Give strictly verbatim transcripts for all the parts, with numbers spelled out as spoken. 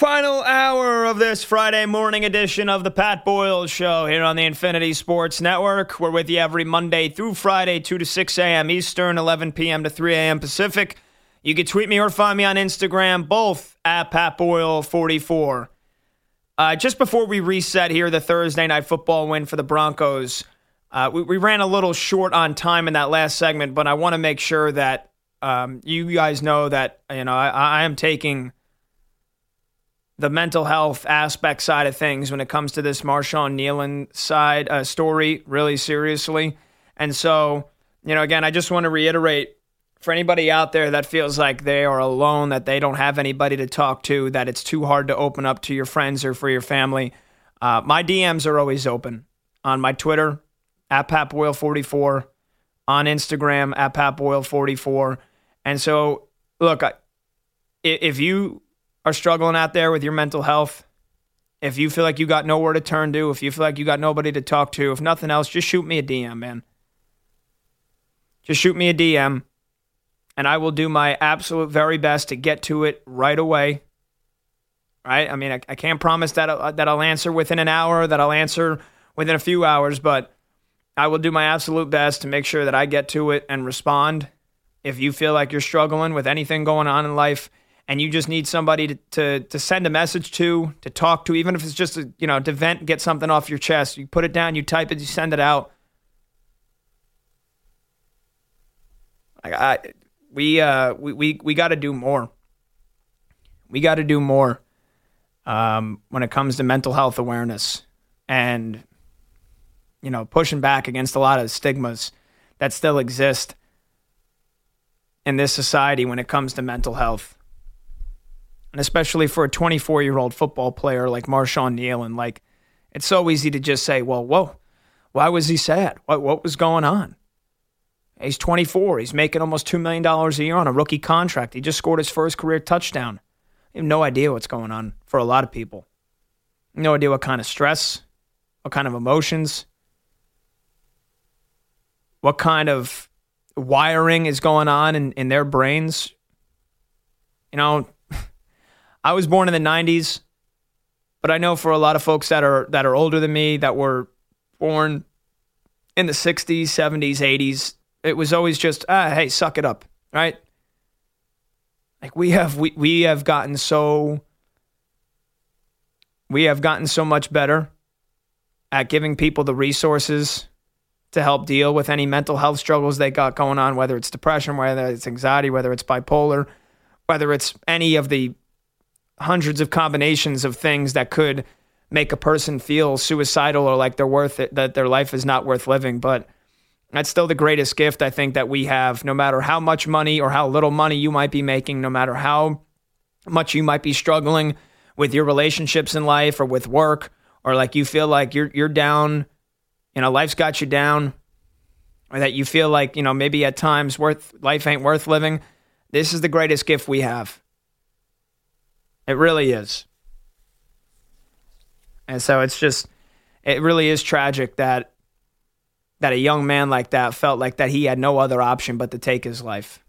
Final hour of this Friday morning edition of the Pat Boyle Show here on the Infinity Sports Network. We're with you every Monday through Friday, two to six a.m. Eastern, eleven p.m. to three a.m. Pacific. You can tweet me or find me on Instagram, both at Pat Boyle forty-four. Uh, just before we reset here, the Thursday night football win for the Broncos, uh, we, we ran a little short on time in that last segment, but I want to make sure that um, you guys know that you know I, I am taking the mental health aspect side of things when it comes to this Marshawn Kneeland side uh, story really seriously. And so, you know, again, I just want to reiterate for anybody out there that feels like they are alone, that they don't have anybody to talk to, that it's too hard to open up to your friends or for your family. Uh, my D Ms are always open on my Twitter, at Pat Boyle forty-four, on Instagram, at Pat Boyle forty-four. And so, look, I, if you are struggling out there with your mental health, if you feel like you got nowhere to turn to, if you feel like you got nobody to talk to, if nothing else, just shoot me a D M, man. Just shoot me a D M, and I will do my absolute very best to get to it right away. Right? I mean, I, I can't promise that I'll, that I'll answer within an hour, that I'll answer within a few hours, but I will do my absolute best to make sure that I get to it and respond. If you feel like you're struggling with anything going on in life, and you just need somebody to, to to send a message to, to talk to, even if it's just, a, you know, to vent, get something off your chest. You put it down, you type it, you send it out. I, I, we, uh, we, we, we got to do more. We got to do more um, when it comes to mental health awareness and, you know, pushing back against a lot of stigmas that still exist in this society when it comes to mental health. And especially for a twenty-four-year-old football player like Marshawn Kneeland, like, it's so easy to just say, well, whoa, why was he sad? What what was going on? He's twenty-four. He's making almost two million dollars a year on a rookie contract. He just scored his first career touchdown. You have no idea what's going on for a lot of people. No idea what kind of stress, what kind of emotions, what kind of wiring is going on in, in their brains. You know, I was born in the nineties, but I know for a lot of folks that are that are older than me, that were born in the sixties, seventies, eighties, it was always just, ah, hey, suck it up, right? Like we have we, we have gotten so we have gotten so much better at giving people the resources to help deal with any mental health struggles they got going on, whether it's depression, whether it's anxiety, whether it's bipolar, whether it's any of the hundreds of combinations of things that could make a person feel suicidal or like they're worth it, that their life is not worth living. But that's still the greatest gift I think that we have, no matter how much money or how little money you might be making, no matter how much you might be struggling with your relationships in life or with work, or like you feel like you're you're down, you know, life's got you down, or that you feel like, you know, maybe at times worth life ain't worth living. This is the greatest gift we have. It really is. And so it's just, it really is tragic that that a young man like that felt like that he had no other option but to take his life.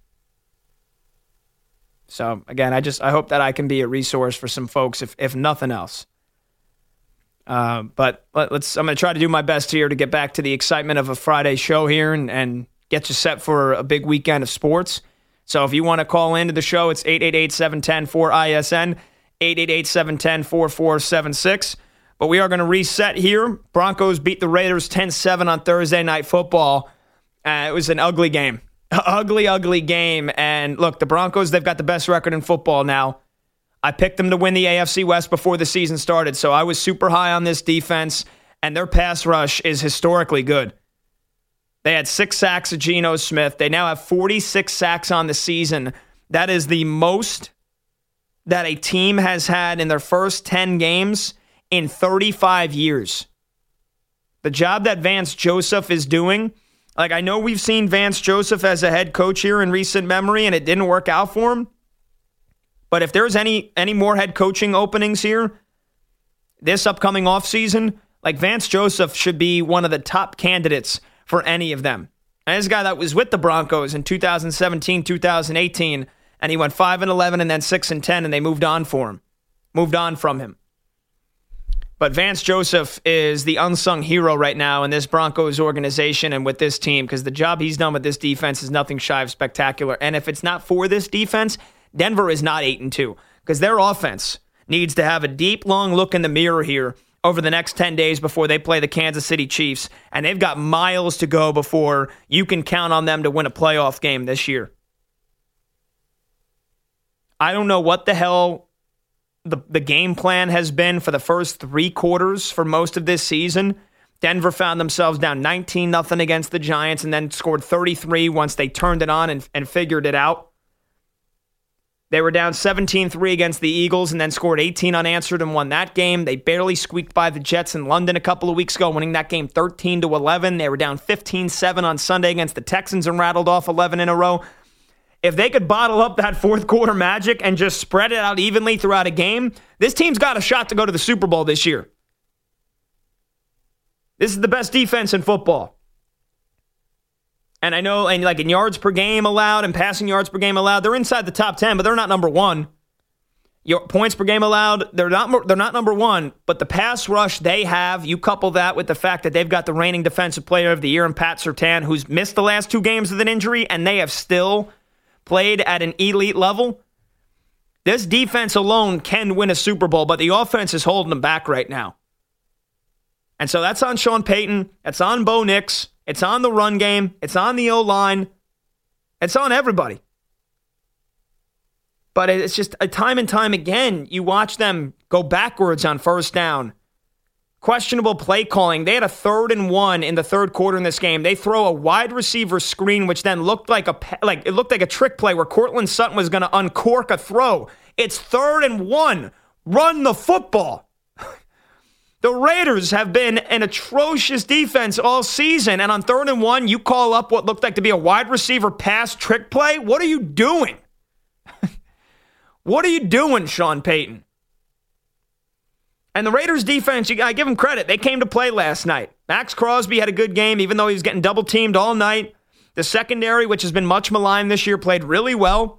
So again, I just, I hope that I can be a resource for some folks, if if nothing else. Uh, but let, let's, I'm going to try to do my best here to get back to the excitement of a Friday show here and, and get you set for a big weekend of sports. So if you want to call into the show, it's eight eight eight, seven one zero, four I S N, eight eight eight, seven one zero, four four seven six. But we are going to reset here. Broncos beat the Raiders ten seven on Thursday Night Football. Uh, it was an ugly game. ugly, ugly game. And look, the Broncos, they've got the best record in football now. I picked them to win the A F C West before the season started, so I was super high on this defense, and their pass rush is historically good. They had six sacks of Geno Smith. They now have forty-six sacks on the season. That is the most that a team has had in their first ten games in thirty-five years. The job that Vance Joseph is doing, like I know we've seen Vance Joseph as a head coach here in recent memory, and it didn't work out for him. But if there's any any more head coaching openings here this upcoming offseason, like Vance Joseph should be one of the top candidates for any of them. And this guy that was with the Broncos in two thousand seventeen, two thousand eighteen, and he went five and eleven and then six and ten, and they moved on for him. moved on from him. But Vance Joseph is the unsung hero right now in this Broncos organization and with this team, because the job he's done with this defense is nothing shy of spectacular. And if it's not for this defense, Denver is not eight and two, because their offense needs to have a deep, long look in the mirror here over the next ten days before they play the Kansas City Chiefs. And they've got miles to go before you can count on them to win a playoff game this year. I don't know what the hell the, the game plan has been for the first three quarters for most of this season. Denver found themselves down nineteen nothing against the Giants and then scored thirty-three once they turned it on and, and figured it out. They were down seventeen three against the Eagles and then scored eighteen unanswered and won that game. They barely squeaked by the Jets in London a couple of weeks ago, winning that game thirteen to eleven. They were down fifteen seven on Sunday against the Texans and rattled off eleven in a row. If they could bottle up that fourth quarter magic and just spread it out evenly throughout a game, this team's got a shot to go to the Super Bowl this year. This is the best defense in football. And I know, and like in yards per game allowed and passing yards per game allowed, they're inside the top ten, but they're not number one. Your points per game allowed, they're not they're not number one, but the pass rush they have, you couple that with the fact that they've got the reigning defensive player of the year in Pat Surtain, who's missed the last two games with an injury, and they have still played at an elite level. This defense alone can win a Super Bowl, but the offense is holding them back right now. And so that's on Sean Payton. That's on Bo Nix. It's on the run game. It's on the O-line. It's on everybody. But it's just a time and time again, you watch them go backwards on first down. Questionable play calling. They had a third and one in the third quarter in this game. They throw a wide receiver screen, which then looked like a like it looked like a trick play where Cortland Sutton was going to uncork a throw. It's third and one. Run the football. The Raiders have been an atrocious defense all season, and on third and one, you call up what looked like to be a wide receiver pass trick play? What are you doing? What are you doing, Sean Payton? And the Raiders defense, you gotta give them credit. They came to play last night. Max Crosby had a good game, even though he was getting double-teamed all night. The secondary, which has been much maligned this year, played really well.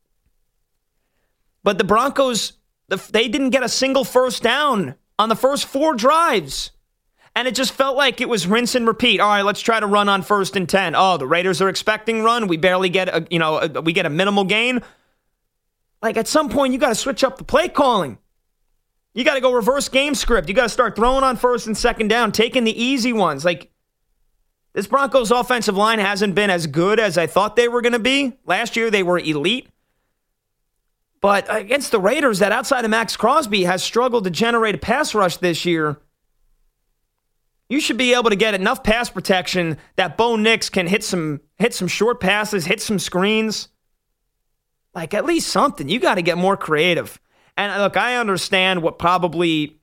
But the Broncos, they didn't get a single first down on the first four drives. And it just felt like it was rinse and repeat. All right, let's try to run on first and ten. Oh, the Raiders are expecting run. We barely get a, you know, a, we get a minimal gain. Like at some point, you got to switch up the play calling. You got to go reverse game script. You got to start throwing on first and second down, taking the easy ones. Like, this Broncos offensive line hasn't been as good as I thought they were going to be. Last year, they were elite. But against the Raiders, that outside of Max Crosby has struggled to generate a pass rush this year. You should be able to get enough pass protection that Bo Nix can hit some hit some short passes, hit some screens. Like, at least something. You got to get more creative. And look, I understand what probably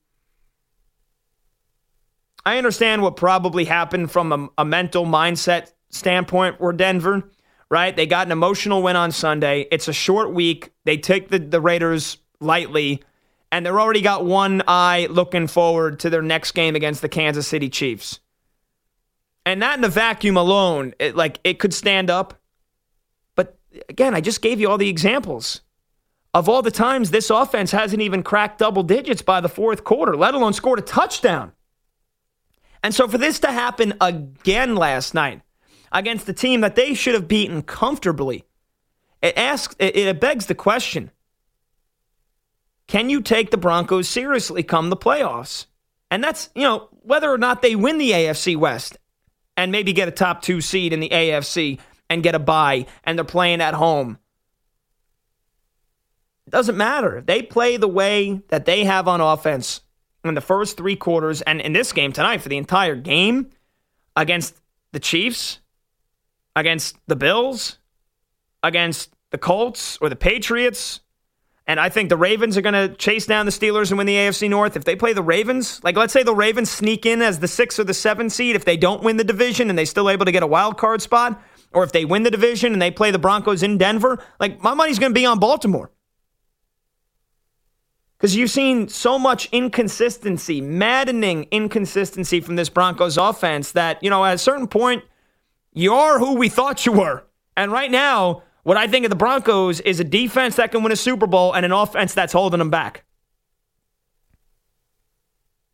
I understand what probably happened from a, a mental mindset standpoint for Denver, right? They got an emotional win on Sunday. It's a short week. They take the, the Raiders lightly, and they're already got one eye looking forward to their next game against the Kansas City Chiefs. And that in the vacuum alone, it, like, it could stand up. But again, I just gave you all the examples of all the times this offense hasn't even cracked double digits by the fourth quarter, let alone scored a touchdown. And so for this to happen again last night against the team that they should have beaten comfortably, it asks, it begs the question, can you take the Broncos seriously come the playoffs? And that's, you know, whether or not they win the A F C West and maybe get a top two seed in the A F C and get a bye and they're playing at home. It doesn't matter. If they play the way that they have on offense in the first three quarters, and in this game tonight for the entire game, against the Chiefs, against the Bills, against the Colts or the Patriots, and I think the Ravens are going to chase down the Steelers and win the A F C North. If they play the Ravens, like let's say the Ravens sneak in as the six or the seven seed, if they don't win the division and they're still able to get a wild card spot, or if they win the division and they play the Broncos in Denver, like my money's going to be on Baltimore. Because you've seen so much inconsistency, maddening inconsistency from this Broncos offense that, you know, at a certain point, you are who we thought you were. And right now, what I think of the Broncos is a defense that can win a Super Bowl and an offense that's holding them back.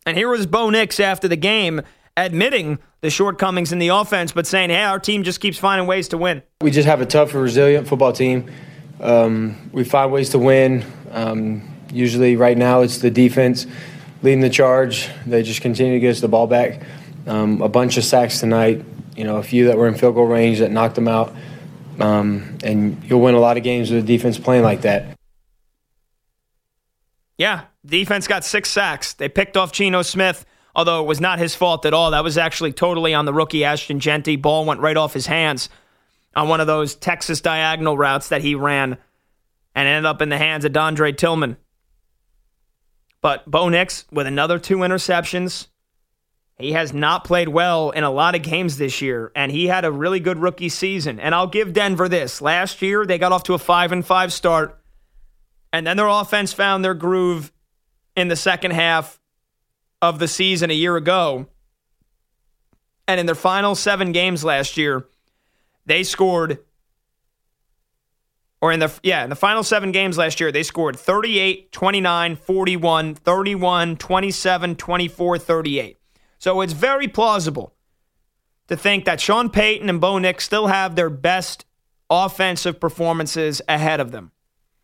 And here was Bo Nix after the game admitting the shortcomings in the offense, but saying, hey, our team just keeps finding ways to win. We just have a tough and resilient football team. Um, we find ways to win. Um, usually right now it's the defense leading the charge. They just continue to get us the ball back. Um, a bunch of sacks tonight, you know, a few that were in field goal range that knocked them out. Um, and you'll win a lot of games with the defense playing like that. Yeah, defense got six sacks. They picked off Geno Smith, although it was not his fault at all. That was actually totally on the rookie Ashton Jeanty. Ball went right off his hands on one of those Texas diagonal routes that he ran and ended up in the hands of Dondre Tillman. But Bo Nix with another two interceptions. He has not played well in a lot of games this year, and he had a really good rookie season. And I'll give Denver this. Last year, they got off to a five and five start, and then their offense found their groove in the second half of the season a year ago. And in their final seven games last year, they scored, or in the, yeah, in the final seven games last year, they scored thirty-eight, twenty-nine, forty-one, thirty-one, twenty-seven, twenty-four, thirty-eight. So it's very plausible to think that Sean Payton and Bo Nix still have their best offensive performances ahead of them.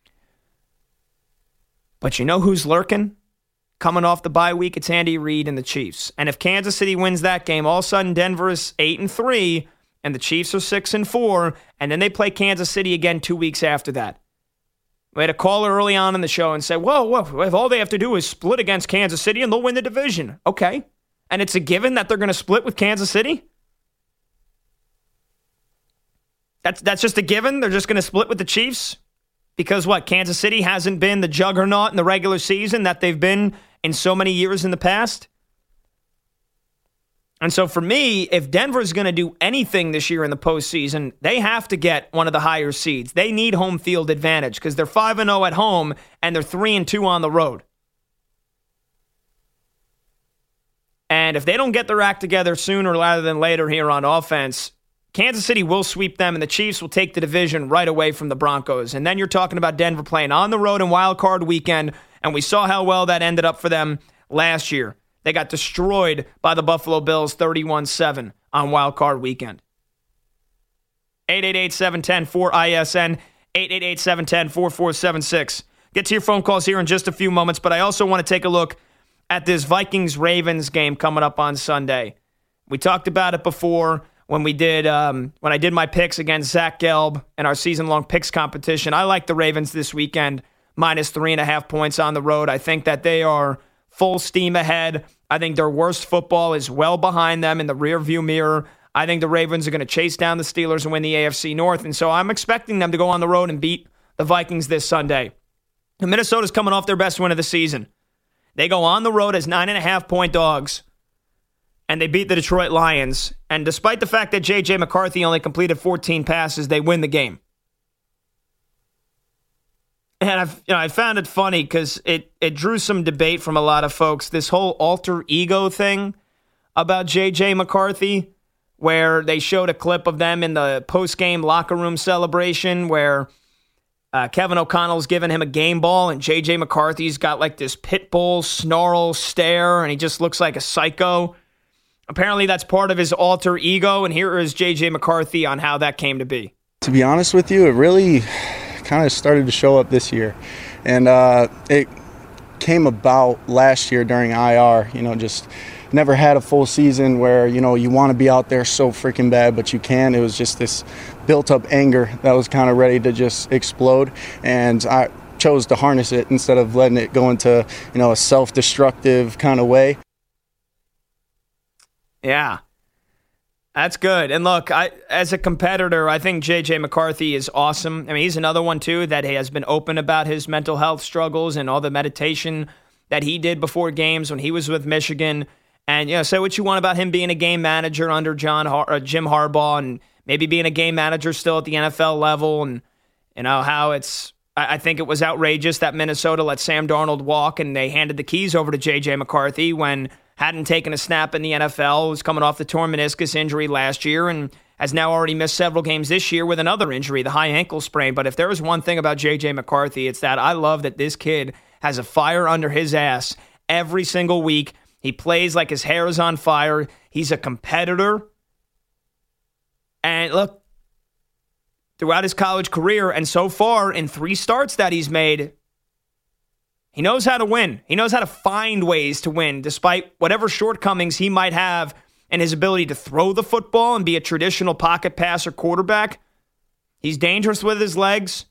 But you know who's lurking? Coming off the bye week, it's Andy Reid and the Chiefs. And if Kansas City wins that game, all of a sudden Denver is eight and three, and the Chiefs are six and four, and then they play Kansas City again two weeks after that. We had a caller early on in the show and say, whoa, whoa, if all they have to do is split against Kansas City and they'll win the division. Okay. And it's a given that they're going to split with Kansas City? That's that's just a given? They're just going to split with the Chiefs? Because what, Kansas City hasn't been the juggernaut in the regular season that they've been in so many years in the past? And so for me, if Denver's going to do anything this year in the postseason, they have to get one of the higher seeds. They need home field advantage because they're five and oh at home and they're three and two on the road. And if they don't get their act together sooner rather than later here on offense, Kansas City will sweep them and the Chiefs will take the division right away from the Broncos. And then you're talking about Denver playing on the road in Wild Card Weekend, and we saw how well that ended up for them last year. They got destroyed by the Buffalo Bills thirty-one seven on Wild Card Weekend. eight eight eight, seven one zero, four I S N, eight eight eight, seven one zero, four four seven six. Get to your phone calls here in just a few moments, but I also want to take a look at this Vikings-Ravens game coming up on Sunday. We talked about it before when we did um, when I did my picks against Zach Gelb in our season-long picks competition. I like the Ravens this weekend, minus three and a half points on the road. I think that they are full steam ahead. I think their worst football is well behind them in the rearview mirror. I think the Ravens are going to chase down the Steelers and win the A F C North, and so I'm expecting them to go on the road and beat the Vikings this Sunday. Minnesota's coming off their best win of the season. They go on the road as nine and a half point dogs, and they beat the Detroit Lions. And despite the fact that J J McCarthy only completed fourteen passes, they win the game. And I've, you know, I found it funny because it, it drew some debate from a lot of folks. This whole alter ego thing about J J McCarthy, where they showed a clip of them in the post-game locker room celebration where Uh, Kevin O'Connell's giving him a game ball, and J J McCarthy's got like this pit bull snarl stare, and he just looks like a psycho. Apparently that's part of his alter ego, and here is J J McCarthy on how that came to be. To be honest with you, it really kind of started to show up this year. And uh, it came about last year during I R, you know, just never had a full season where, you know, you want to be out there so freaking bad, but you can't. It was just this built-up anger that was kind of ready to just explode, and I chose to harness it instead of letting it go into, you know, a self-destructive kind of way. Yeah, that's good. And look, I, as a competitor, I think J J McCarthy is awesome. I mean, he's another one, too, that has been open about his mental health struggles and all the meditation that he did before games when he was with Michigan. And, you know, say what you want about him being a game manager under John Har- uh, Jim Harbaugh and maybe being a game manager still at the N F L level, and, you know, how it's, I, I think it was outrageous that Minnesota let Sam Darnold walk and they handed the keys over to J J McCarthy when hadn't taken a snap in the N F L, was coming off the torn meniscus injury last year, and has now already missed several games this year with another injury, the high ankle sprain. But if there is one thing about J J McCarthy, it's that I love that this kid has a fire under his ass every single week. He plays like his hair is on fire. He's a competitor. And look, throughout his college career, and so far in three starts that he's made, he knows how to win. He knows how to find ways to win, despite whatever shortcomings he might have in his ability to throw the football and be a traditional pocket passer quarterback. He's dangerous with his legs.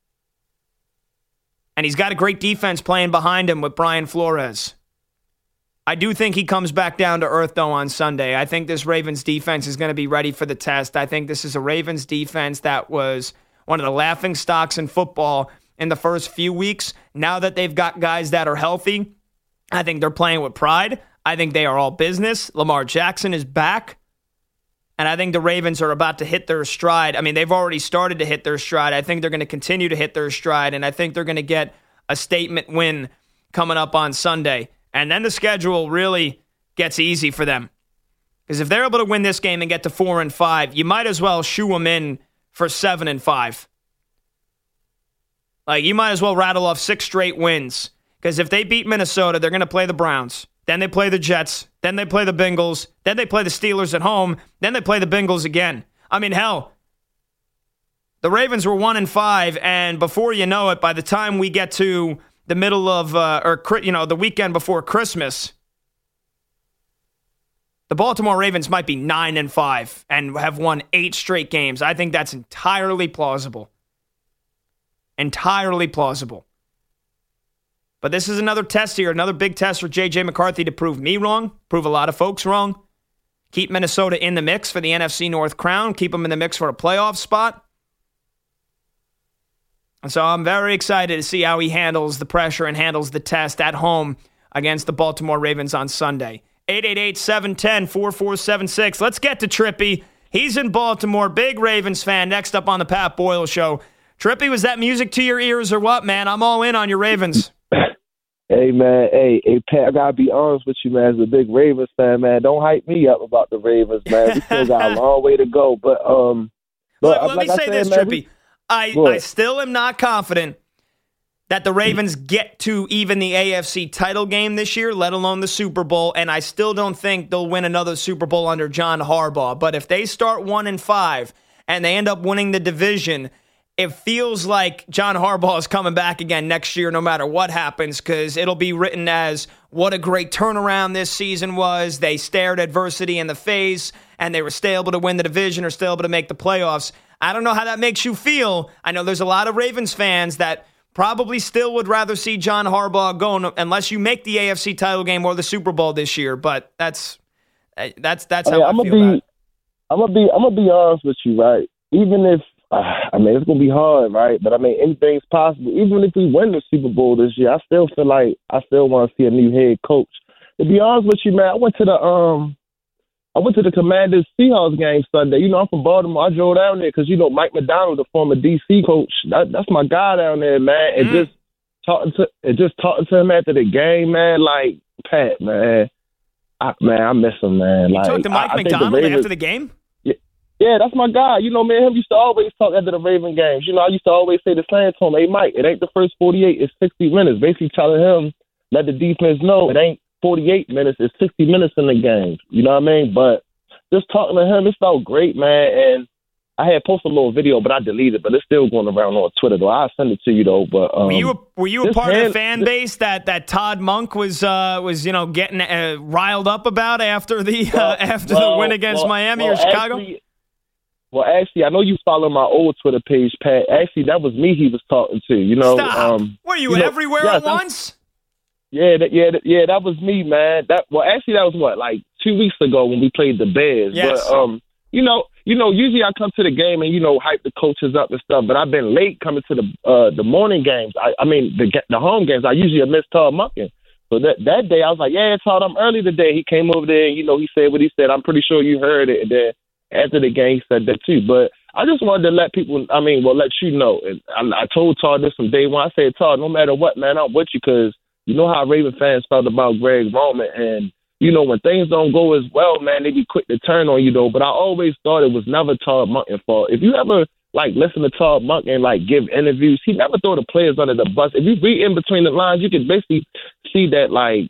And he's got a great defense playing behind him with Brian Flores. I do think he comes back down to earth, though, on Sunday. I think this Ravens defense is going to be ready for the test. I think this is a Ravens defense that was one of the laughing stocks in football in the first few weeks. Now that they've got guys that are healthy, I think they're playing with pride. I think they are all business. Lamar Jackson is back. And I think the Ravens are about to hit their stride. I mean, they've already started to hit their stride. I think they're going to continue to hit their stride. And I think they're going to get a statement win coming up on Sunday. And then the schedule really gets easy for them. Because if they're able to win this game and get to four and five, you might as well shoo them in for seven and five. Like, you might as well rattle off six straight wins. Because if they beat Minnesota, they're going to play the Browns. Then they play the Jets. Then they play the Bengals. Then they play the Steelers at home. Then they play the Bengals again. I mean, hell, the Ravens were one and five, and before you know it, by the time we get to the middle of, uh, or you know, the weekend before Christmas, the Baltimore Ravens might be nine and five and have won eight straight games. I think that's entirely plausible. Entirely plausible. But this is another test here, another big test for J J McCarthy to prove me wrong, prove a lot of folks wrong, keep Minnesota in the mix for the N F C North crown, keep them in the mix for a playoff spot. And so I'm very excited to see how he handles the pressure and handles the test at home against the Baltimore Ravens on Sunday. eight eight eight, seven one zero, four four seven six. Let's get to Trippy. He's in Baltimore, big Ravens fan, next up on the Pat Boyle Show. Trippy, was that music to your ears or what, man? I'm all in on your Ravens. Hey, man. Hey, hey, Pat, I got to be honest with you, man. As a big Ravens fan, man, don't hype me up about the Ravens, man. We still got a long way to go. But, um, Look, but let like me I say said, this, man, Trippy. we, I, I still am not confident that the Ravens get to even the A F C title game this year, let alone the Super Bowl, and I still don't think they'll win another Super Bowl under John Harbaugh. But if they start one and five and they end up winning the division, it feels like John Harbaugh is coming back again next year no matter what happens, because it'll be written as what a great turnaround this season was. They stared adversity in the face, and they were still able to win the division or still able to make the playoffs. I don't know how that makes you feel. I know there's a lot of Ravens fans that probably still would rather see John Harbaugh go unless you make the A F C title game or the Super Bowl this year, but that's that's that's how hey, I I'm feel gonna be, about it. I'm gonna be I'm gonna be honest with you, right? Even if I mean, it's going to be hard, right? But, I mean, anything's possible. Even if we win the Super Bowl this year, I still feel like I still want to see a new head coach. To be honest with you, man, I went to the um, I went to the Commanders Seahawks game Sunday. You know, I'm from Baltimore. I drove down there because, you know, Mike McDonald, the former D C coach, that, that's my guy down there, man. And mm. just talking to and just talking to him after the game, man, like, Pat, man, I, man, I miss him, man. You like, talked to Mike I, McDonald I Ravens, after the game? Yeah, that's my guy. You know, man, him used to always talk after the Raven games. You know, I used to always say the same to him, hey, Mike, it ain't the first forty-eight, it's sixty minutes. Basically telling him, let the defense know it ain't forty-eight minutes, it's sixty minutes in the game. You know what I mean? But just talking to him, it felt great, man. And I had posted a little video, but I deleted it. But it's still going around on Twitter, though. I'll send it to you, though. But um, Were you a, were you a part man, of the fan this, base that, that Todd Monk was, uh, was you know, getting uh, riled up about after the, well, uh, after well, the win against well, Miami well, or Chicago? Actually, Well, actually, I know you follow my old Twitter page, Pat. Actually, that was me he was talking to. You know, Stop. Um, Were you, you know, everywhere yeah, at once? Yeah, that, yeah, that, yeah. That was me, man. That well, actually, that was what like two weeks ago when we played the Bears. Yes. But um, you know, you know, usually I come to the game and you know hype the coaches up and stuff. But I've been late coming to the uh, the morning games. I, I mean, the the home games. I usually miss Todd Monken. So that that day, I was like, yeah, Todd, I'm early today. He came over there, and you know, he said what he said. I'm pretty sure you heard it. And then after the game, he said that too. But I just wanted to let people, I mean, well, let you know. And I, I told Todd this from day one. I said, Todd, no matter what, man, I'm with you because you know how Raven fans felt about Greg Roman. And, you know, when things don't go as well, man, they be quick to turn on you, though. But I always thought it was never Todd Monken's fault. If you ever, like, listen to Todd Monken, like, give interviews, he never throw the players under the bus. If you read in between the lines, you can basically see that, like,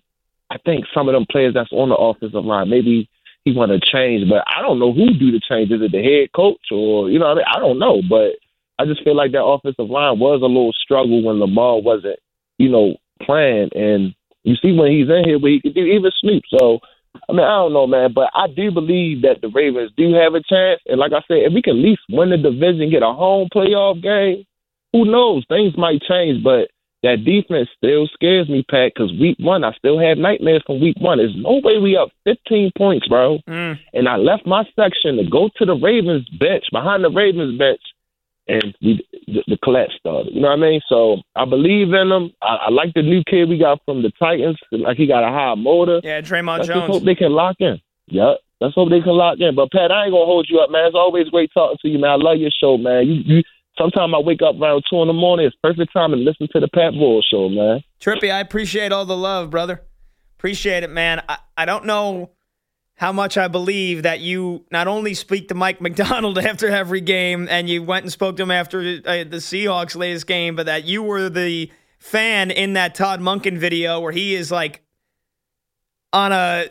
I think some of them players that's on the offensive line, maybe he want to change, but I don't know who do the change. Is it the head coach or, you know what I mean? I don't know, but I just feel like that offensive line was a little struggle when Lamar wasn't, you know, playing. And you see when he's in here, where he can do even Snoop. So, I mean, I don't know, man, but I do believe that the Ravens do have a chance. And like I said, if we can at least win the division, get a home playoff game, who knows? Things might change, but that defense still scares me, Pat, because week one, I still had nightmares from week one. There's no way we up fifteen points, bro. Mm. And I left my section to go to the Ravens bench, behind the Ravens bench, and we, the, the collapse started. You know what I mean? So I believe in them. I, I like the new kid we got from the Titans. Like he got a high motor. Yeah, Draymond Let's Jones. Just hope they can lock in. Yep. Let's hope they can lock in. But, Pat, I ain't going to hold you up, man. It's always great talking to you, man. I love your show, man. You, you Sometimes I wake up around two in the morning. It's perfect time to listen to the Pat Boyle Show, man. Trippy, I appreciate all the love, brother. Appreciate it, man. I, I don't know how much I believe that you not only speak to Mike McDonald after every game and you went and spoke to him after uh, the Seahawks' latest game, but that you were the fan in that Todd Monken video where he is like on a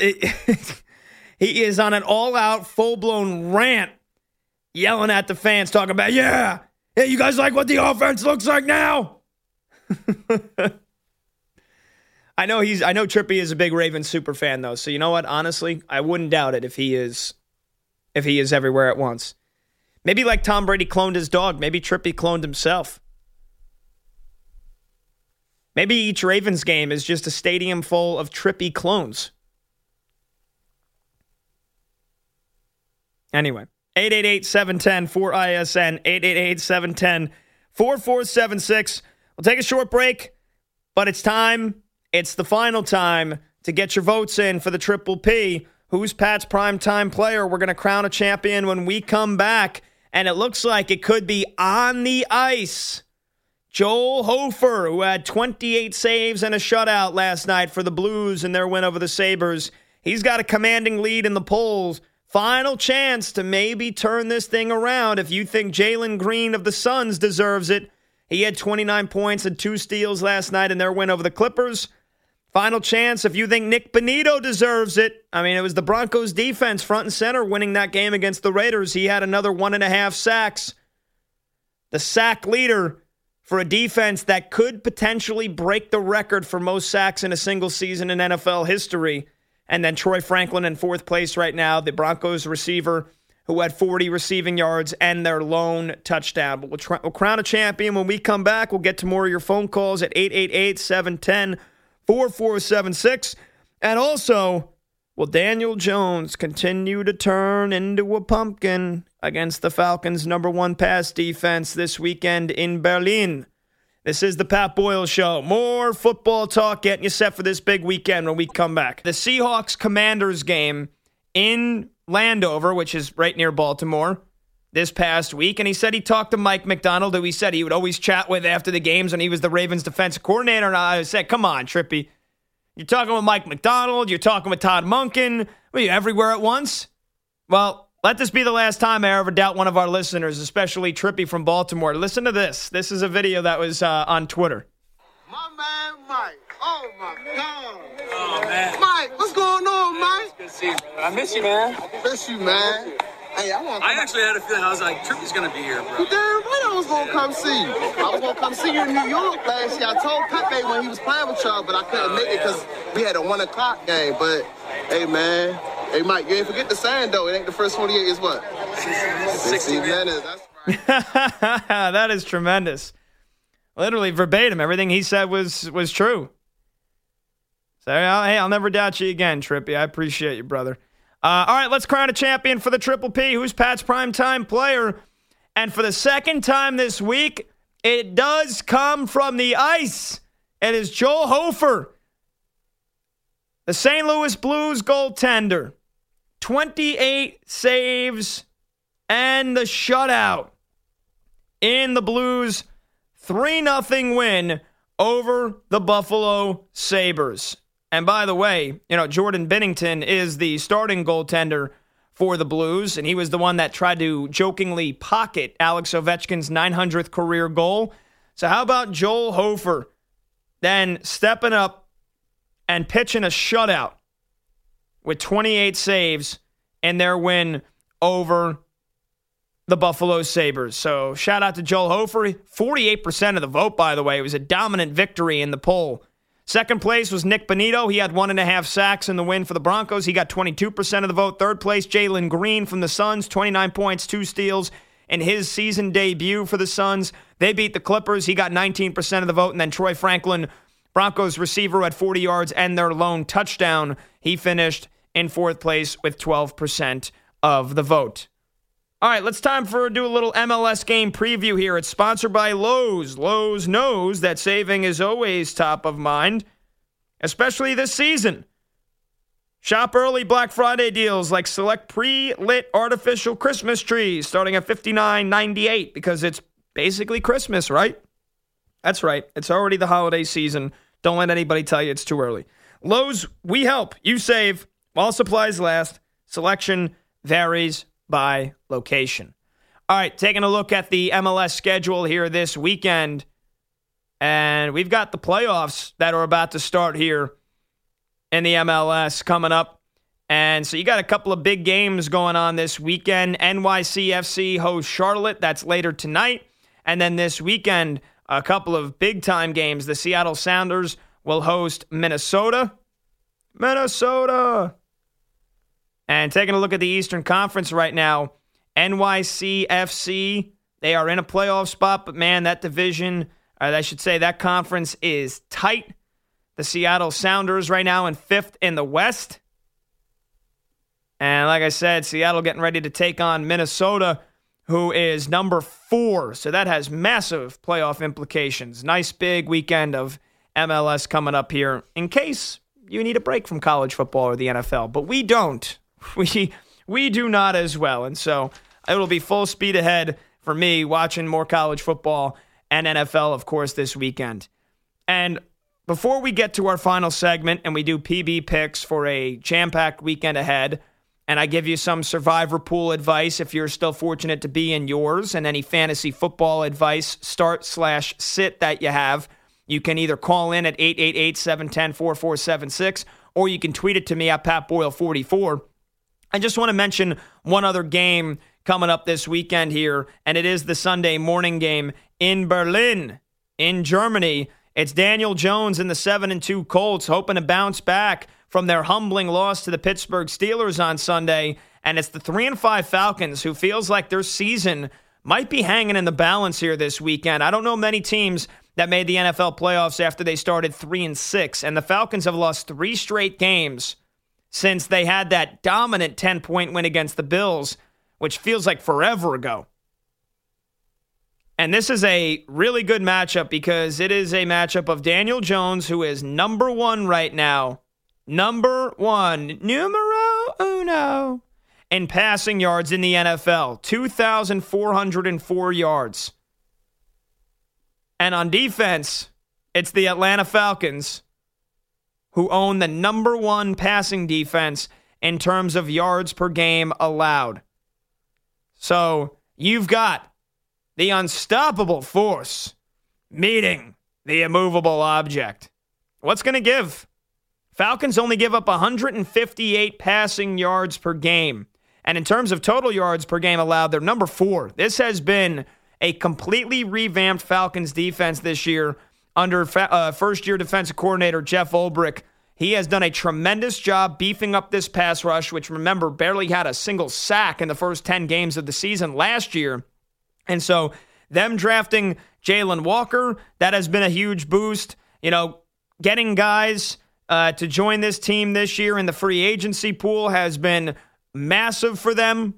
he is on an all-out, full-blown rant, yelling at the fans, talking about, yeah, yeah, you guys like what the offense looks like now? I know he's. I know Trippy is a big Ravens super fan, though. So you know what? Honestly, I wouldn't doubt it if he is, if he is everywhere at once. Maybe like Tom Brady cloned his dog. Maybe Trippy cloned himself. Maybe each Ravens game is just a stadium full of Trippy clones. Anyway, eight eight eight, seven one zero, four I S N, eight eight eight, seven one zero, four four seven six. We'll take a short break, but it's time. It's the final time to get your votes in for the Triple P. Who's Pat's primetime player? We're going to crown a champion when we come back, and it looks like it could be on the ice. Joel Hofer, who had twenty-eight saves and a shutout last night for the Blues in their win over the Sabres. He's got a commanding lead in the polls. Final chance to maybe turn this thing around if you think Jalen Green of the Suns deserves it. He had twenty-nine points and two steals last night in their win over the Clippers. Final chance if you think Nick Bonito deserves it. I mean, it was the Broncos defense front and center winning that game against the Raiders. He had another one and a half sacks. The sack leader for a defense that could potentially break the record for most sacks in a single season in N F L history. And then Troy Franklin in fourth place right now, the Broncos receiver who had forty receiving yards and their lone touchdown. But we'll, try, we'll crown a champion when we come back. We'll get to more of your phone calls at eight eight eight, seven one zero, four four seven six. And also, will Daniel Jones continue to turn into a pumpkin against the Falcons' number one pass defense this weekend in Berlin? This is the Pat Boyle Show. More football talk getting you set for this big weekend when we come back. The Seahawks-Commanders game in Landover, which is right near Baltimore, this past week. And he said he talked to Mike McDonald, who he said he would always chat with after the games when he was the Ravens defensive coordinator. And I said, come on, Trippy. You're talking with Mike McDonald. You're talking with Todd Monken. Were you everywhere at once? Well, let this be the last time I ever doubt one of our listeners, especially Trippy from Baltimore. Listen to this. This is a video that was uh, on Twitter. My man, Mike. Oh, my God. Oh, man. Mike, what's going on, Mike? Good to see you, brother. I miss you, man. I miss you, man. Hey, I want. I actually had a feeling. I was like, Trippy's going to be here, bro. You damn right I was going to come see you. I was going to come see you in New York last year. I told Pepe when he was playing with y'all, but I couldn't oh, make yeah. it because we had a one o'clock game. But, hey, man. Hey, Mike, you ain't forget the sign, though. It ain't the first forty-eight is what? sixty minutes. That's right. That is tremendous. Literally verbatim. Everything he said was was true. So, hey, I'll never doubt you again, Trippy. I appreciate you, brother. Uh, all right, let's crown a champion for the Triple P. Who's Pat's primetime player? And for the second time this week, it does come from the ice. It is Joel Hofer, the Saint Louis Blues goaltender. twenty-eight saves and the shutout in the Blues' three nothing win over the Buffalo Sabres. And by the way, you know, Jordan Binnington is the starting goaltender for the Blues, and he was the one that tried to jokingly pocket Alex Ovechkin's nine hundredth career goal. So how about Joel Hofer then stepping up and pitching a shutout with twenty-eight saves in their win over the Buffalo Sabres. So shout out to Joel Hofer. forty-eight percent of the vote, by the way. It was a dominant victory in the poll. Second place was Nick Bonito. He had one and a half sacks in the win for the Broncos. He got twenty-two percent of the vote. Third place, Jalen Green from the Suns, twenty-nine points, two steals in his season debut for the Suns. They beat the Clippers. He got nineteen percent of the vote. And then Troy Franklin, Broncos receiver, at forty yards and their lone touchdown. He finished in fourth place with twelve percent of the vote. All right, let's time for do a little M L S game preview here. It's sponsored by Lowe's. Lowe's knows that saving is always top of mind, especially this season. Shop early Black Friday deals like select pre-lit artificial Christmas trees starting at fifty-nine ninety-eight because it's basically Christmas, right? That's right. It's already the holiday season. Don't let anybody tell you it's too early. Lowe's, we help. You save while supplies last. Selection varies by location. All right, taking a look at the M L S schedule here this weekend. And we've got the playoffs that are about to start here in the M L S coming up. And so you got a couple of big games going on this weekend. N Y C F C hosts Charlotte. That's later tonight. And then this weekend, a couple of big-time games. The Seattle Sounders will host Minnesota. Minnesota! And taking a look at the Eastern Conference right now, N Y C F C, they are in a playoff spot, but man, that division, or I should say that conference is tight. The Seattle Sounders right now in fifth in the West. And like I said, Seattle getting ready to take on Minnesota, who is number four. So that has massive playoff implications. Nice big weekend of M L S coming up here in case you need a break from college football or the N F L. But we don't. We we do not as well. And so it'll be full speed ahead for me watching more college football and N F L, of course, this weekend. And before we get to our final segment and we do P B picks for a jam-packed weekend ahead, and I give you some survivor pool advice if you're still fortunate to be in yours, and any fantasy football advice, start slash sit that you have, you can either call in at eight eight eight, seven one zero, four four seven six, or you can tweet it to me at Pat Boyle forty-four. I just want to mention one other game coming up this weekend here, and it is the Sunday morning game in Berlin, in Germany. It's Daniel Jones and the seven and two Colts hoping to bounce back from their humbling loss to the Pittsburgh Steelers on Sunday, and it's the three and five Falcons who feels like their season might be hanging in the balance here this weekend. I don't know many teams that made the N F L playoffs after they started three and six, and the Falcons have lost three straight games since they had that dominant ten-point win against the Bills, which feels like forever ago. And this is a really good matchup because it is a matchup of Daniel Jones, who is number one right now, number one, numero uno, in passing yards in the N F L, two thousand four hundred four yards. And on defense, it's the Atlanta Falcons, who own the number one passing defense in terms of yards per game allowed. So you've got the unstoppable force meeting the immovable object. What's going to give? Falcons only give up one hundred fifty-eight passing yards per game. And in terms of total yards per game allowed, they're number four. This has been a completely revamped Falcons defense this year under fa- uh, first-year defensive coordinator Jeff Ulbrich. He has done a tremendous job beefing up this pass rush, which, remember, barely had a single sack in the first ten games of the season last year. And so them drafting Jalen Walker, that has been a huge boost. You know, getting guys uh, to join this team this year in the free agency pool has been massive for them.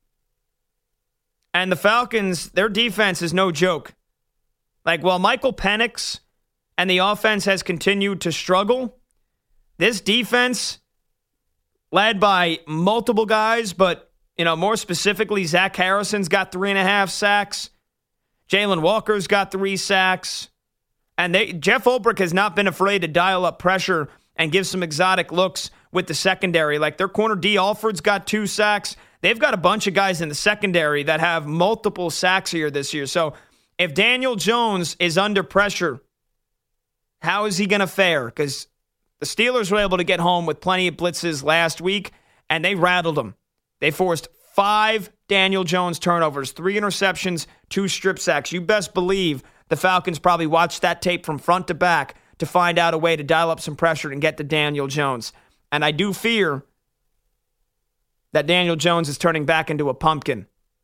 And the Falcons, their defense is no joke. Like, while Michael Penix and the offense has continued to struggle, this defense, led by multiple guys, but, you know, more specifically, Zach Harrison's got three and a half sacks. Jalen Walker's got three sacks. And they, Jeff Ulbrich has not been afraid to dial up pressure and give some exotic looks with the secondary. Like, their corner D. Alford's got two sacks. They've got a bunch of guys in the secondary that have multiple sacks here this year. So if Daniel Jones is under pressure, how is he going to fare? Because The Steelers were able to get home with plenty of blitzes last week, and they rattled them. They forced five Daniel Jones turnovers, three interceptions, two strip sacks. You best believe the Falcons probably watched that tape from front to back to find out a way to dial up some pressure and get to Daniel Jones. And I do fear that Daniel Jones is turning back into a pumpkin.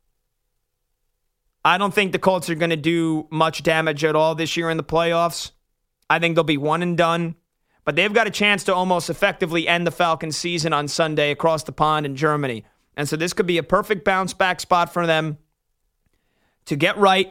I don't think the Colts are going to do much damage at all this year in the playoffs. I think they'll be one and done. But they've got a chance to almost effectively end the Falcons season on Sunday across the pond in Germany. And so this could be a perfect bounce back spot for them to get right.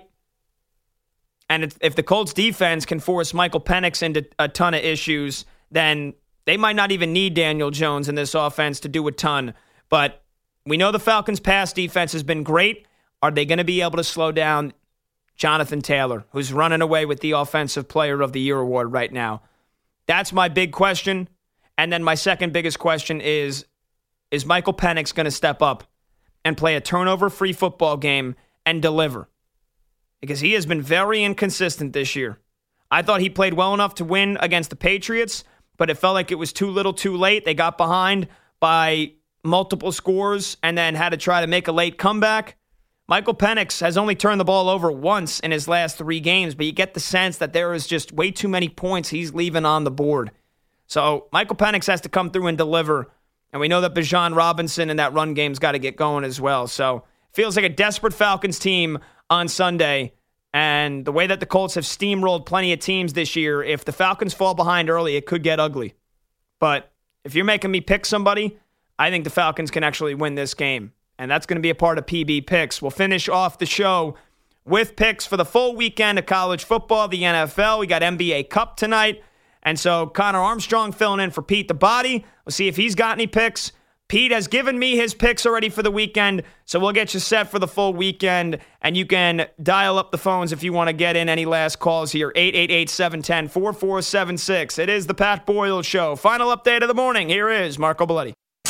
And if, if the Colts defense can force Michael Penix into a ton of issues, then they might not even need Daniel Jones in this offense to do a ton. But we know the Falcons' pass defense has been great. Are they going to be able to slow down Jonathan Taylor, who's running away with the Offensive Player of the Year award right now? That's my big question. And then my second biggest question is, is Michael Penix going to step up and play a turnover-free football game and deliver? Because he has been very inconsistent this year. I thought he played well enough to win against the Patriots, but it felt like it was too little too late. They got behind by multiple scores and then had to try to make a late comeback. Michael Penix has only turned the ball over once in his last three games, but you get the sense that there is just way too many points he's leaving on the board. So Michael Penix has to come through and deliver, and we know that Bijan Robinson and that run game's got to get going as well. So feels like a desperate Falcons team on Sunday, and the way that the Colts have steamrolled plenty of teams this year, if the Falcons fall behind early, it could get ugly. But if you're making me pick somebody, I think the Falcons can actually win this game. And that's going to be a part of P B Picks. We'll finish off the show with picks for the full weekend of college football, the N F L. We got N B A Cup tonight. And so Connor Armstrong filling in for Pete the Body. We'll see if he's got any picks. Pete has given me his picks already for the weekend, so we'll get you set for the full weekend. And you can dial up the phones if you want to get in any last calls here. eight eight eight, seven one zero, four four seven six. It is the Pat Boyle Show. Final update of the morning. Here is Marco Belletti.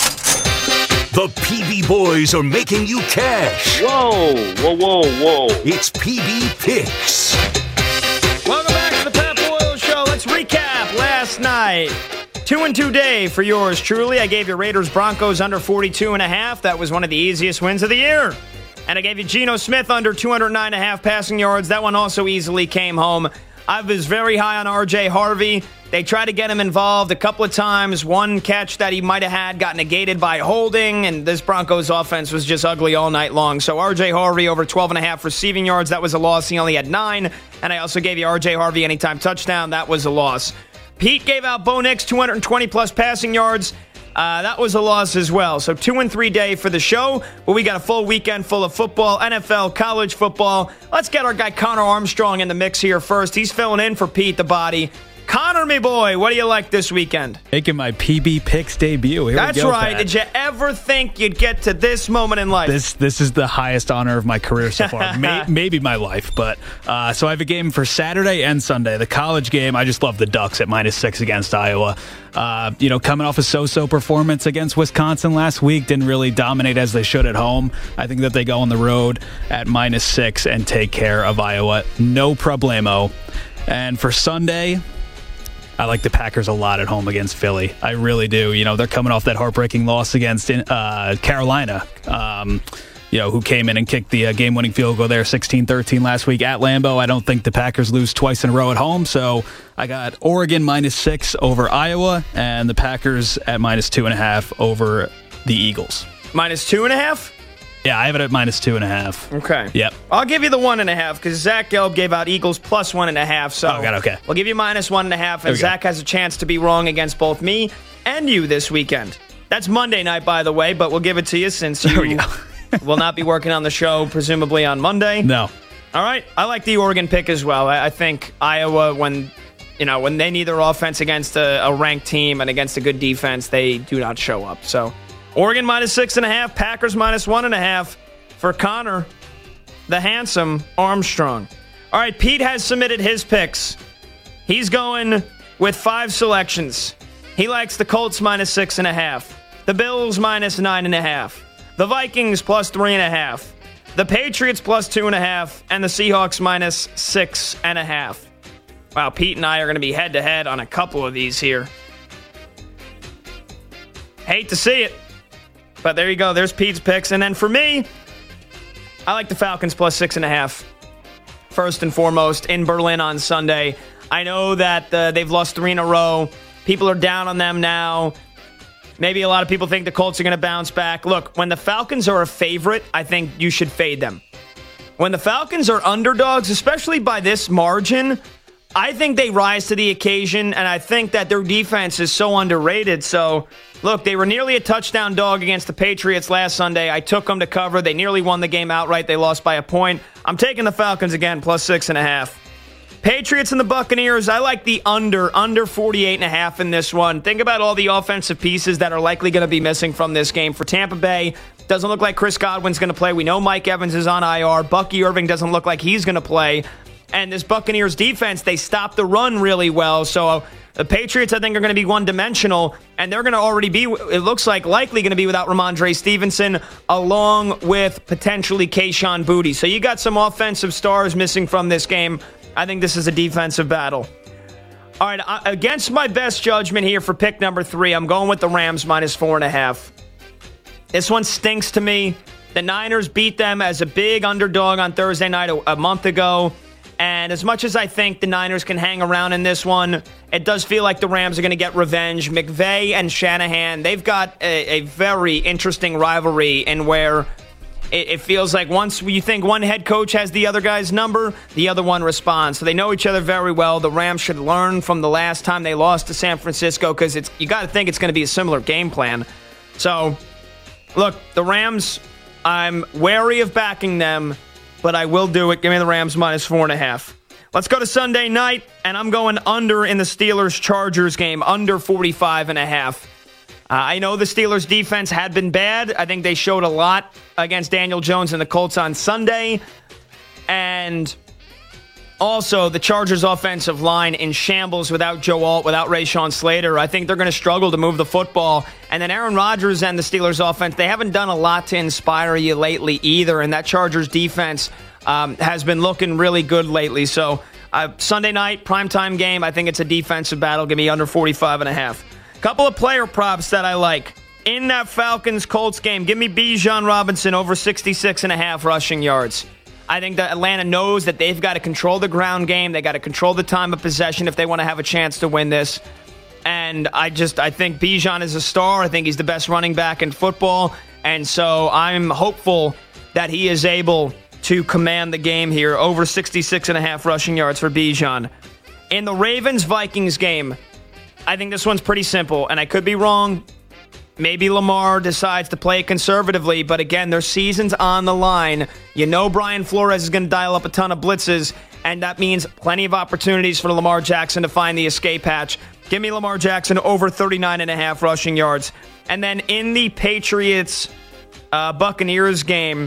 The P B Boys are making you cash. Whoa, whoa, whoa, whoa. It's P B Picks. Welcome back to the Pat Boyle Show. Let's recap last night. Two and two day for yours truly. I gave you Raiders Broncos under forty-two and a half. That was one of the easiest wins of the year. And I gave you Geno Smith under two hundred nine and a half passing yards. That one also easily came home. I was very high on R J Harvey. They tried to get him involved a couple of times. One catch that he might have had got negated by holding, and this Broncos offense was just ugly all night long. So R J Harvey over twelve and a half receiving yards. That was a loss. He only had nine. And I also gave you R J Harvey anytime touchdown. That was a loss. Pete gave out Bo Nix two hundred twenty plus passing yards. Uh, that was a loss as well. So two and three day for the show. But we got a full weekend full of football, N F L, college football. Let's get our guy Connor Armstrong in the mix here first. He's filling in for Pete the Body. Connor, me boy, what do you like this weekend? Making my P B Picks debut. Here That's we go, right. Pat. Did you ever think you'd get to this moment in life? This this is the highest honor of my career so far. May, maybe my life. But uh, so I have a game for Saturday and Sunday. The college game, I just love the Ducks at minus six against Iowa. Uh, you know, coming off a so-so performance against Wisconsin last week, didn't really dominate as they should at home. I think that they go on the road at minus six and take care of Iowa. No problemo. And for Sunday, I like the Packers a lot at home against Philly. I really do. You know, they're coming off that heartbreaking loss against uh, Carolina, um, you know, who came in and kicked the uh, game-winning field goal there sixteen thirteen last week at Lambeau. I don't think the Packers lose twice in a row at home, so I got Oregon minus six over Iowa and the Packers at minus two and a half over the Eagles. Minus two and a half? Yeah, I have it at minus two and a half. Okay. Yep. I'll give you the one and a half because Zach Gelb gave out Eagles plus one and a half. So oh, God, okay. We'll give you minus one and a half, and Zach go. has a chance to be wrong against both me and you this weekend. That's Monday night, by the way, but we'll give it to you since you will not be working on the show, presumably on Monday. No. All right. I like the Oregon pick as well. I, I think Iowa, when you know when they need their offense against a, a ranked team and against a good defense, they do not show up. So Oregon minus six and a half, Packers minus one and a half. For Connor, the handsome Armstrong. All right, Pete has submitted his picks. He's going with five selections. He likes the Colts minus six and a half, the Bills minus nine and a half, the Vikings plus three and a half, the Patriots plus two and a half, and the Seahawks minus six and a half. Wow, Pete and I are going to be head to head on a couple of these here. Hate to see it. But there you go. There's Pete's picks. And then for me, I like the Falcons plus six and a half. First and foremost, in Berlin on Sunday. I know that uh, they've lost three in a row. People are down on them now. Maybe a lot of people think the Colts are going to bounce back. Look, when the Falcons are a favorite, I think you should fade them. When the Falcons are underdogs, especially by this margin, I think they rise to the occasion, and I think that their defense is so underrated. So, look, they were nearly a touchdown dog against the Patriots last Sunday. I took them to cover. They nearly won the game outright. They lost by a point. I'm taking the Falcons again, plus six and a half. Patriots and the Buccaneers, I like the under, under forty-eight and a half in this one. Think about all the offensive pieces that are likely going to be missing from this game. For Tampa Bay, doesn't look like Chris Godwin's going to play. We know Mike Evans is on I R. Bucky Irving doesn't look like he's going to play. And this Buccaneers defense, they stopped the run really well. So the Patriots, I think, are going to be one-dimensional, and they're going to already be, it looks like, likely going to be without Ramondre Stevenson, along with potentially Kayshon Boutte. So you got some offensive stars missing from this game. I think this is a defensive battle. All right, uh, against my best judgment here for pick number three, I'm going with the Rams minus four and a half. This one stinks to me. The Niners beat them as a big underdog on Thursday night a, a month ago. And as much as I think the Niners can hang around in this one, it does feel like the Rams are going to get revenge. McVay and Shanahan, they've got a, a very interesting rivalry in where it, it feels like once you think one head coach has the other guy's number, the other one responds. So they know each other very well. The Rams should learn from the last time they lost to San Francisco, because it's you got to think it's going to be a similar game plan. So, look, the Rams, I'm wary of backing them, but I will do it. Give me the Rams minus four and a half. Let's go to Sunday night, and I'm going under in the Steelers-Chargers game, under forty-five and a half. Uh, I know the Steelers' defense had been bad. I think they showed a lot against Daniel Jones and the Colts on Sunday. And also, the Chargers' offensive line in shambles without Joe Alt, without Rashawn Slater. I think they're going to struggle to move the football. And then Aaron Rodgers and the Steelers' offense, they haven't done a lot to inspire you lately either. And that Chargers' defense um, has been looking really good lately. So, uh, Sunday night, primetime game, I think it's a defensive battle. Give me under forty-five and a half. Couple of player props that I like. In that Falcons-Colts game, give me Bijan Robinson over sixty-six and a half rushing yards. I think that Atlanta knows that they've got to control the ground game. They got to control the time of possession if they want to have a chance to win this. And I just, I think Bijan is a star. I think he's the best running back in football. And so I'm hopeful that he is able to command the game here. Over sixty-six and a half rushing yards for Bijan. In the Ravens-Vikings game, I think this one's pretty simple, and I could be wrong. Maybe Lamar decides to play it conservatively, but again, their season's on the line. You know Brian Flores is going to dial up a ton of blitzes, and that means plenty of opportunities for Lamar Jackson to find the escape hatch. Give me Lamar Jackson over thirty-nine and a half rushing yards. And then in the Patriots uh, Buccaneers game,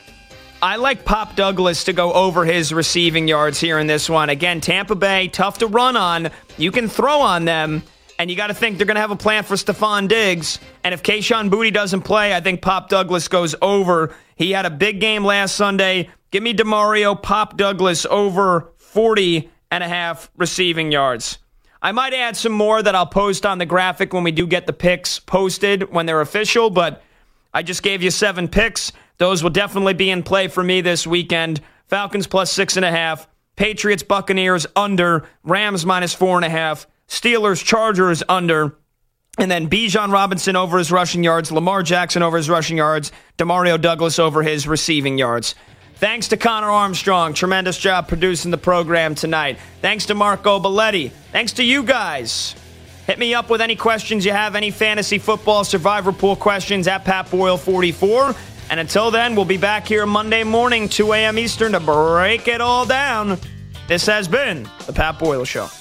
I like Pop Douglas to go over his receiving yards here in this one. Again, Tampa Bay, tough to run on. You can throw on them, and you got to think they're going to have a plan for Stephon Diggs. And if Kayshon Boutte doesn't play, I think Pop Douglas goes over. He had a big game last Sunday. Give me DeMario Pop Douglas over forty and a half receiving yards. I might add some more that I'll post on the graphic when we do get the picks posted when they're official, but I just gave you seven picks. Those will definitely be in play for me this weekend. Falcons plus six and a half. Patriots, Buccaneers under. Rams minus four and a half. Steelers, Chargers under. And then Bijan Robinson over his rushing yards. Lamar Jackson over his rushing yards. DeMario Douglas over his receiving yards. Thanks to Connor Armstrong. Tremendous job producing the program tonight. Thanks to Marco Belletti. Thanks to you guys. Hit me up with any questions you have, any fantasy football survivor pool questions at Pat Boyle forty-four. And until then, we'll be back here Monday morning, two a.m. Eastern, to break it all down. This has been The Pat Boyle Show.